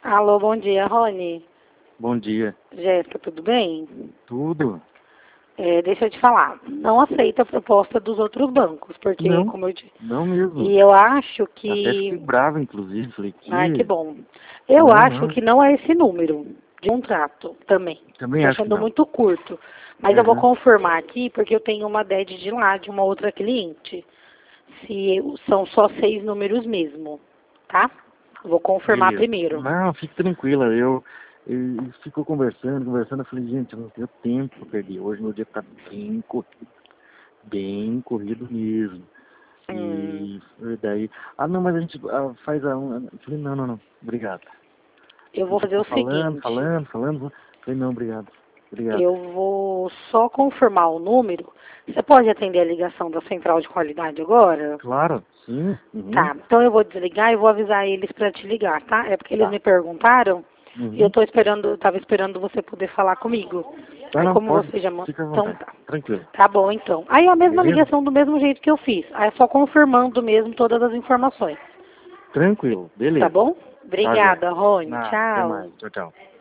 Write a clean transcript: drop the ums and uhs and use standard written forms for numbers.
Alô, bom dia, Rony. Bom dia. Jéssica, tudo bem? Tudo? Deixa eu te falar, não aceita a proposta dos outros bancos, porque, Não, como eu disse, não mesmo. e eu acho Até fiquei que, bravo, inclusive. Falei que que... bom. Eu Não, acho não. que não é esse número de contrato também. Também Tô acho que achando não. muito curto. Mas eu vou Aham. confirmar aqui, porque eu tenho uma DED de lá, de uma outra cliente. Se são só 6 números mesmo, tá? Vou confirmar Beleza. primeiro. Não, fique tranquila. Eu fico conversando. Eu falei, gente, eu não tenho tempo pra perder. Hoje meu dia tá bem corrido mesmo. Hum, E daí, não, mas a gente faz Eu falei, não, obrigado. eu E vou fazer ficou o seguinte. falando. Falei, não, obrigado. Obrigado. Eu vou só confirmar o número. Você pode atender a ligação da central de qualidade agora? Claro, sim. Uhum. Tá, então eu vou desligar e vou avisar eles para te ligar, tá? É porque eles Tá. me perguntaram e Uhum. eu tava esperando você poder falar comigo. Não, Aí não, como pode, você já... fica à Então vontade. tá. Tranquilo. Tá bom, então. Aí é a mesma Beleza? ligação do mesmo jeito que eu fiz. Aí é só confirmando mesmo todas as informações. Tranquilo, Tá beleza. bom? Tá, joia. Obrigada, Rony. Nada, até Tchau. mais. Tchau, tchau.